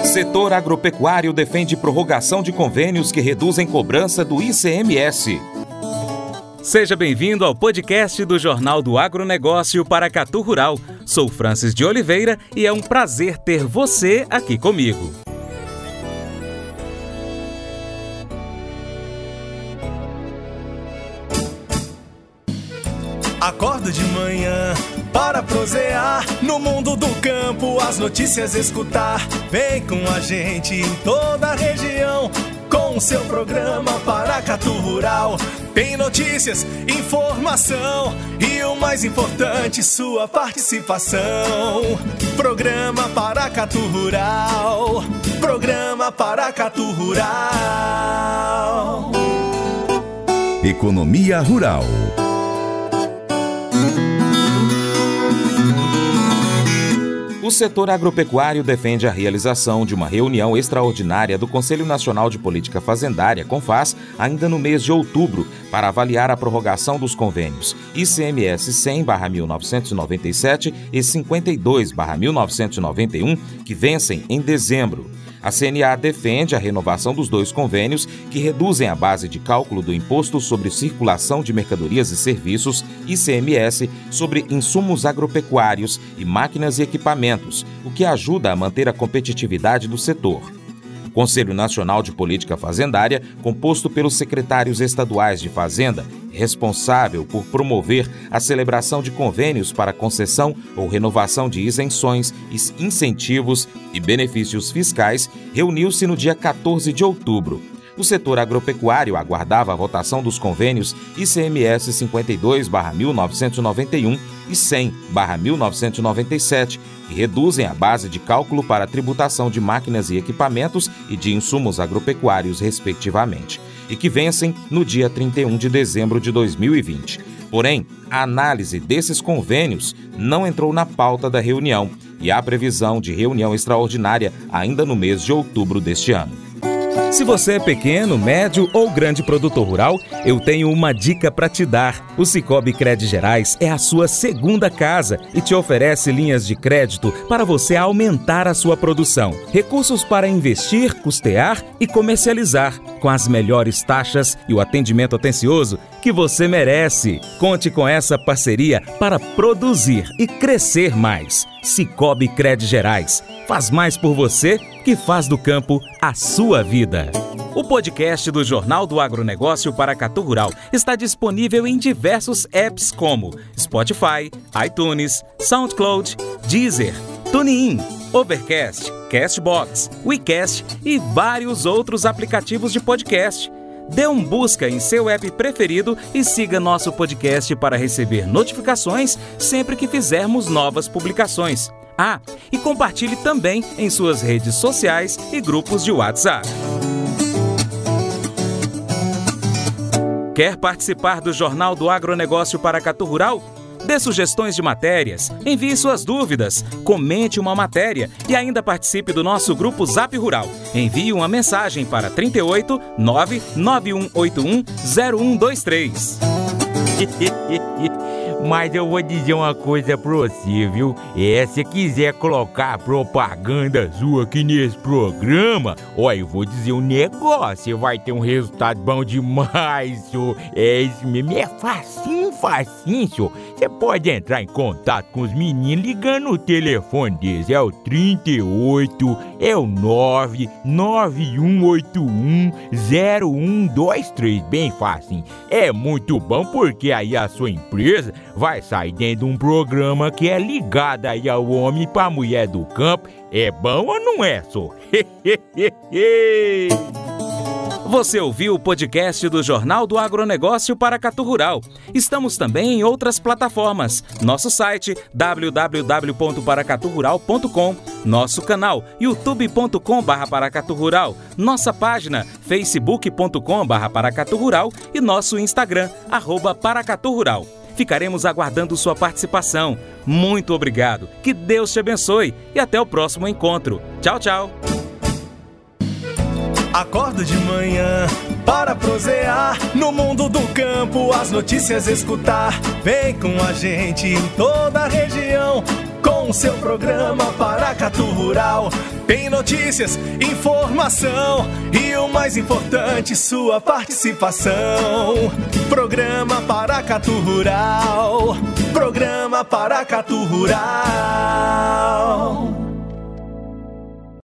Setor agropecuário defende prorrogação de convênios que reduzem cobrança do ICMS. Seja bem-vindo ao podcast do Jornal do Agronegócio Paracatu Rural. Sou Francis de Oliveira e é um prazer ter você aqui comigo. Acordo de manhã para prosear no mundo do campo, as notícias escutar. Vem com a gente em toda a região com o seu programa Paracatu Rural. Tem notícias, informação e o mais importante, sua participação. Programa Paracatu Rural. Programa Paracatu Rural. Economia Rural. O setor agropecuário defende a realização de uma reunião extraordinária do Conselho Nacional de Política Fazendária, CONFAS, ainda no mês de outubro, para avaliar a prorrogação dos convênios ICMS 100/1997 e 52/1991, que vencem em dezembro. A CNA defende a renovação dos dois convênios que reduzem a base de cálculo do Imposto sobre Circulação de Mercadorias e Serviços, ICMS, sobre insumos agropecuários e máquinas e equipamentos, o que ajuda a manter a competitividade do setor. O Conselho Nacional de Política Fazendária, composto pelos secretários estaduais de Fazenda, responsável por promover a celebração de convênios para concessão ou renovação de isenções, incentivos e benefícios fiscais, reuniu-se no dia 14 de outubro. O setor agropecuário aguardava a votação dos convênios ICMS 52/1991 e 100/1997, que reduzem a base de cálculo para a tributação de máquinas e equipamentos e de insumos agropecuários, respectivamente, e que vencem no dia 31 de dezembro de 2020. Porém, a análise desses convênios não entrou na pauta da reunião e há previsão de reunião extraordinária ainda no mês de outubro deste ano. Se você é pequeno, médio ou grande produtor rural, eu tenho uma dica para te dar. O Sicoob Cred Gerais é a sua segunda casa e te oferece linhas de crédito para você aumentar a sua produção. Recursos para investir, custear e comercializar, com as melhores taxas e o atendimento atencioso que você merece. Conte com essa parceria para produzir e crescer mais. Sicoob Cred Gerais. Faz mais por você que faz do campo a sua vida. O podcast do Jornal do Agronegócio Paracatu Rural está disponível em diversos apps como Spotify, iTunes, SoundCloud, Deezer, TuneIn, Overcast, Castbox, WeCast e vários outros aplicativos de podcast. Dê um busca em seu app preferido e siga nosso podcast para receber notificações sempre que fizermos novas publicações. Ah, e compartilhe também em suas redes sociais e grupos de WhatsApp. Quer participar do Jornal do Agronegócio Paracatu Rural? Dê sugestões de matérias, envie suas dúvidas, comente uma matéria e ainda participe do nosso grupo Zap Rural. Envie uma mensagem para 38 99181 0123. Mas eu vou dizer uma coisa pra você, viu? Se quiser colocar propaganda sua aqui nesse programa, eu vou dizer um negócio, você vai ter um resultado bom demais, senhor. Isso mesmo, é facinho, senhor. Você pode entrar em contato com os meninos ligando o telefone deles, é o 38, é o 99181 0123, bem facinho. É muito bom porque aí a sua empresa vai sair dentro de um programa que é ligado aí ao homem para a mulher do campo. É bom ou não é, só? Você ouviu o podcast do Jornal do Agronegócio Paracatu Rural. Estamos também em outras plataformas. Nosso site www.paracaturural.com, nosso canal youtube.com/paracaturural, nossa página facebook.com/paracaturural e nosso Instagram @paracaturural. Ficaremos aguardando sua participação. Muito obrigado, que Deus te abençoe e até o próximo encontro. Tchau, tchau. Acordo de manhã para prosear no mundo do campo, as notícias escutar. Vem com a gente em toda a região com o seu programa Paracatu Rural. Tem notícias, informação e o mais importante, sua participação. Programa Paracatu Rural. Programa Paracatu Rural.